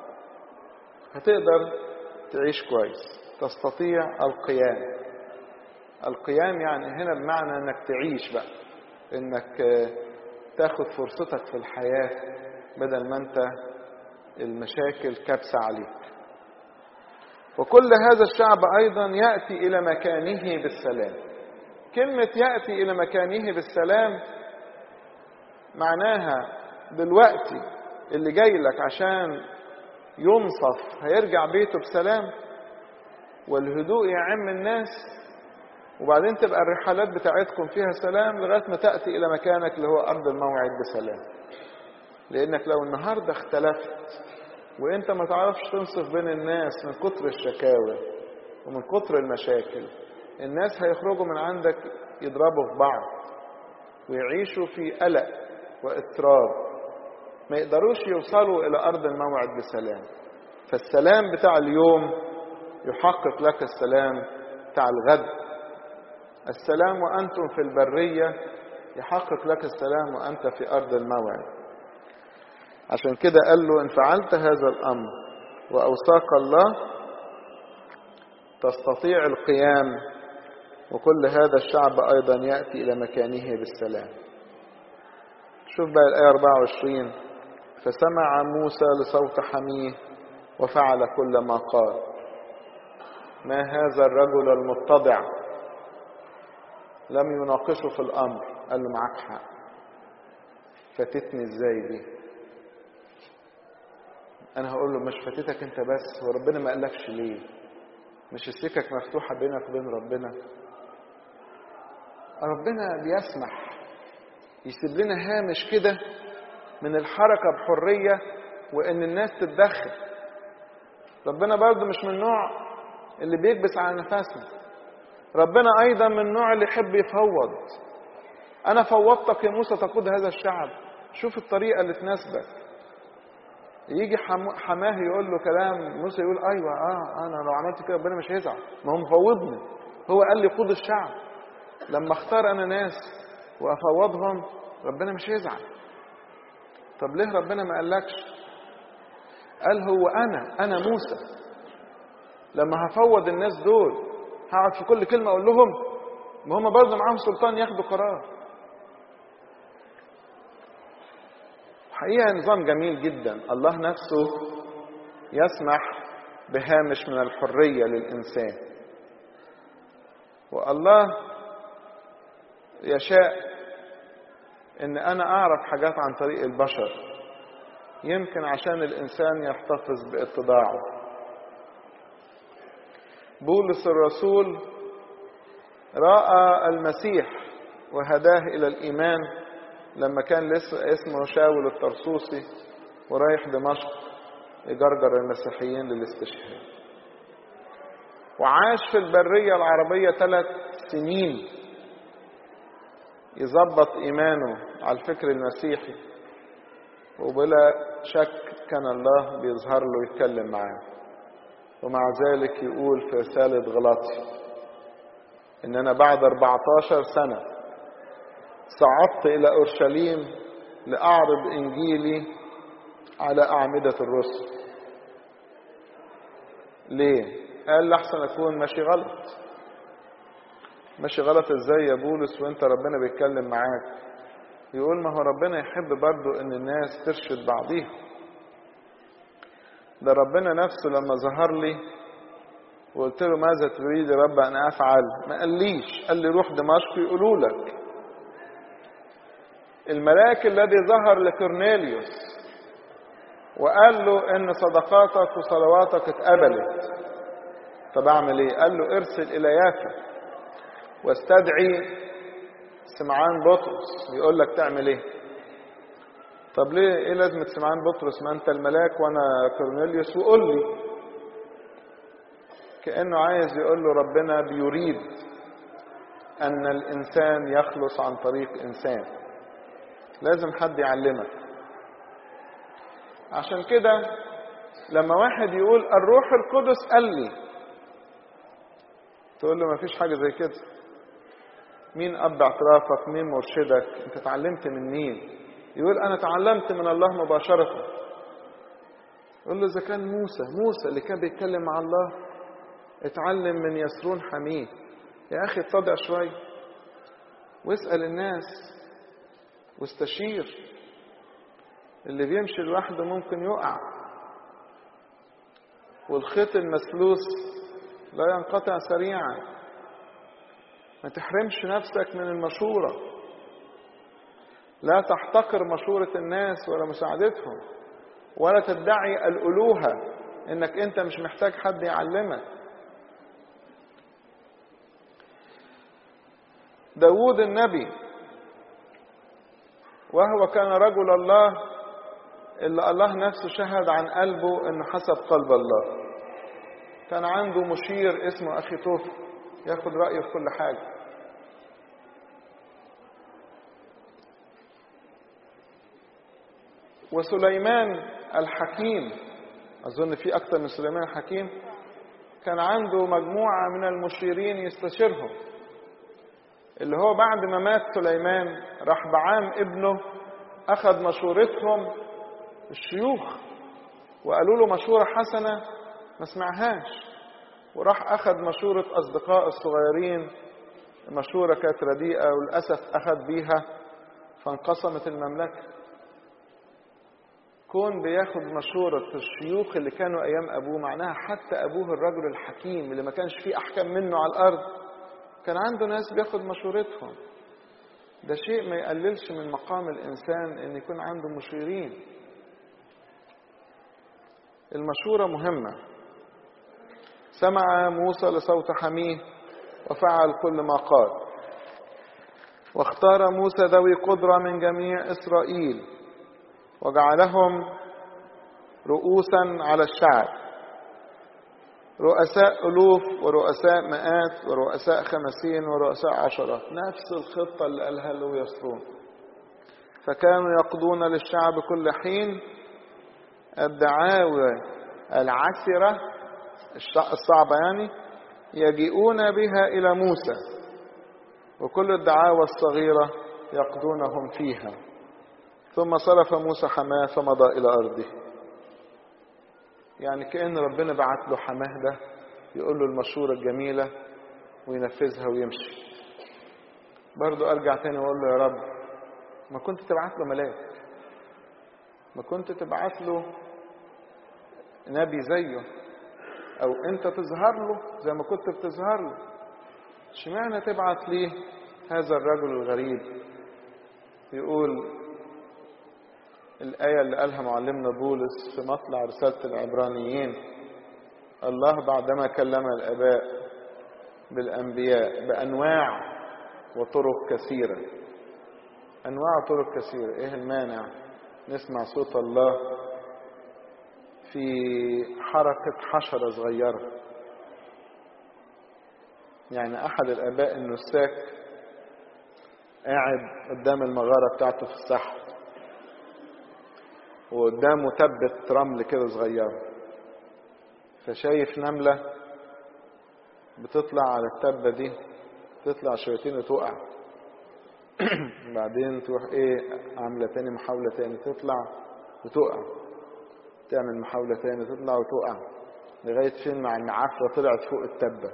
هتقدر تعيش كويس، تستطيع القيام. القيام يعني هنا بمعنى انك تعيش بقى، انك تاخد فرصتك في الحياة بدل ما انت المشاكل كابسة عليك. وكل هذا الشعب ايضا يأتي الى مكانه بالسلام. كلمة يأتي الى مكانه بالسلام معناها دلوقتي اللي جاي لك عشان ينصف هيرجع بيته بسلام والهدوء يعم الناس، وبعدين تبقى الرحلات بتاعتكم فيها سلام لغاية ما تأتي إلى مكانك اللي هو أرض الموعد بسلام. لأنك لو النهاردة اختلفت وإنت ما تعرفش تنصف بين الناس من كتر الشكاوى ومن كتر المشاكل، الناس هيخرجوا من عندك يضربوا في بعض ويعيشوا في قلق واضطراب، ما يقدروش يوصلوا إلى أرض الموعد بسلام. فالسلام بتاع اليوم يحقق لك السلام بتاع الغد. السلام وأنتم في البرية يحقق لك السلام وأنت في أرض الموعد. عشان كده قال له إن فعلت هذا الأمر وأوصاك الله تستطيع القيام، وكل هذا الشعب أيضا يأتي إلى مكانه بالسلام. شوف بقى الآية أربعة وعشرين. فسمع موسى لصوت حميه وفعل كل ما قال. ما هذا الرجل المتضع لم يناقشه في الأمر، قال له معاك حق، فاتتني ازاي دي؟ انا هقول له مش فاتتك انت بس، وربنا ما قالكش ليه؟ مش السكك مفتوحة بينك وبين ربنا؟ ربنا بيسمح يسيب لنا هامش كده من الحركة بحرية وان الناس تتدخل. ربنا برضه مش من النوع اللي بيكبس على نفسنا. ربنا ايضا من النوع اللي يحب يفوض. انا فوضتك يا موسى تقود هذا الشعب، شوف الطريقة اللي تناسبك. يجي حماه يقول له كلام، موسى يقول ايوه اه انا لو عملت كده ربنا مش هيزعل، ما هو مفوضني، هو قال لي قود الشعب. لما اختار انا ناس وافوضهم ربنا مش هيزعل. طب ليه ربنا ما قالكش؟ قال هو انا انا موسى لما هفوض الناس دول هقعد في كل كلمة اقول لهم؟ ما هم برضه معاهم سلطان ياخدوا قرار. حقيقة نظام جميل جدا. الله نفسه يسمح بهامش من الحرية للإنسان، والله يشاء ان انا اعرف حاجات عن طريق البشر يمكن عشان الانسان يحتفظ باتضاعه. بولس الرسول رأى المسيح وهداه الى الايمان لما كان لسه اسمه شاول الطرسوسي ورايح دمشق يجرجر المسيحيين للاستشهاد، وعاش في البرية العربية ثلاث سنين يظبط إيمانه على الفكر المسيحي، وبلا شك كان الله بيظهر له ويتكلم معاه. ومع ذلك يقول في رسالة غلاطي إن أنا بعد أربعة عشر سنة صعدت إلى أورشليم لأعرض إنجيلي على أعمدة الرسل. ليه؟ قال لحسن أكون ماشي غلط. ماشي غلط ازاي يا بولس وانت ربنا بيتكلم معاك؟ يقول ما هو ربنا يحب برضو ان الناس ترشد بعضيها. ده ربنا نفسه لما ظهر لي وقلت له ماذا تريد يا رب ان افعل، ما قاليش، قال لي روح دمشق يقولوا لك. الملاك الذي ظهر لكورنيليوس وقال له ان صدقاتك وصلواتك اتقبلت، طب اعمل ايه؟ قال له ارسل الى يافا واستدعي سمعان بطرس يقول لك تعمل ايه؟ طب ليه ايه لازمة سمعان بطرس؟ ما انت الملاك وانا كورنيليوس، وقول لي. كأنه عايز يقول له ربنا بيريد ان الانسان يخلص عن طريق انسان، لازم حد يعلمك. عشان كده لما واحد يقول الروح القدس قال لي، تقول له ما فيش حاجة زي كده. مين أب اعترافك؟ مين مرشدك؟ انت اتعلمت من مين؟ يقول انا اتعلمت من الله مباشرة. يقول له اذا كان موسى موسى اللي كان بيتكلم مع الله اتعلم من يسرون حميه. يا اخي اتضع شوي واسأل الناس واستشير. اللي بيمشي لوحده ممكن يقع، والخيط المسلوس لا ينقطع سريعا. ما تحرمش نفسك من المشورة، لا تحتقر مشورة الناس ولا مساعدتهم، ولا تدعي الألوهة انك انت مش محتاج حد يعلمك. داود النبي وهو كان رجل الله، اللي الله نفسه شهد عن قلبه انه حسب قلب الله، كان عنده مشير اسمه أخيتوفل ياخد رأيه في كل حاجة. وسليمان الحكيم، أظن في أكتر من سليمان الحكيم، كان عنده مجموعة من المشيرين يستشيرهم، اللي هو بعد ما مات سليمان راح بعام ابنه أخذ مشورتهم الشيوخ وقالوا له مشورة حسنة ما سمعهاش، وراح أخذ مشورة أصدقاء الصغيرين، مشورة كانت رديئة وللأسف أخذ بيها فانقسمت المملكة. كون بياخد مشورة الشيوخ اللي كانوا أيام أبوه، معناها حتى أبوه الرجل الحكيم اللي ما كانش فيه أحكام منه على الأرض كان عنده ناس بياخد مشورتهم. ده شيء ما يقللش من مقام الإنسان إن يكون عنده مشيرين. المشورة مهمة. سمع موسى لصوت حميه وفعل كل ما قال. واختار موسى ذوي قدرة من جميع إسرائيل وجعلهم رؤوسا على الشعب، رؤساء ألوف ورؤساء مئات ورؤساء خمسين ورؤساء عشرات، نفس الخطة اللي قالها له يسرون. فكانوا يقضون للشعب كل حين الدعاوى العسرة الصعبة يعني يجيئون بها إلى موسى، وكل الدعاوى الصغيرة يقضونهم فيها. ثم صرف موسى حماه فمضى إلى أرضه. يعني كأن ربنا بعت له حماه ده يقول له المشورة الجميلة وينفذها ويمشي. برضو أرجع تاني وأقول له يا رب ما كنت تبعت له ملاك، ما كنت تبعت له نبي زيه، أو أنت تظهر له زي ما كنت بتظهر له. اشمعنى تبعت ليه هذا الرجل الغريب؟ يقول الآية اللي قالها معلمنا بولس في مطلع رسالة العبرانيين: الله بعدما كلم الآباء بالأنبياء بأنواع وطرق كثيرة. أنواع وطرق كثيرة، إيه المانع نسمع صوت الله في حركة حشرة صغيرة؟ يعني أحد الآباء النساك قاعد قدام المغارة بتاعته في الصحراء، وقدامه تبة رمل كده صغيرة، فشايف نملة بتطلع على التبة دي، تطلع شويتين وتقع بعدين تروح ايه عاملة تاني محاولة تاني تطلع وتقع، تعمل محاولة تاني تطلع وتقع، لغاية فين مع العفرة طلعت فوق التبة.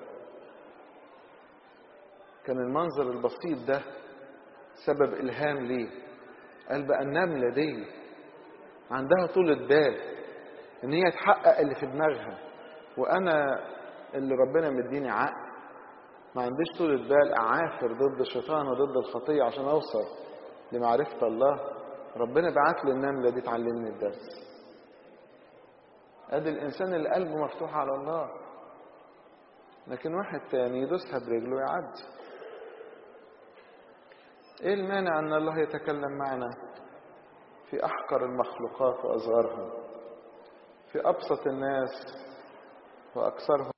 كان المنظر البسيط ده سبب إلهام ليه. قال بقى النملة دي عندها طولة بال ان هي تحقق اللي في دماغها، وانا اللي ربنا مديني عقل ما عنديش طولة بال اعافر ضد الشيطان وضد الخطية عشان اوصل لمعرفة الله. ربنا بعت لي النملة دي تعلمني الدرس. ادي الانسان اللي قلبه مفتوح على الله. لكن واحد تاني يدوسها برجله يعدي. ايه المانع ان الله يتكلم معنا في احقر المخلوقات واصغرها، في ابسط الناس واكثرهم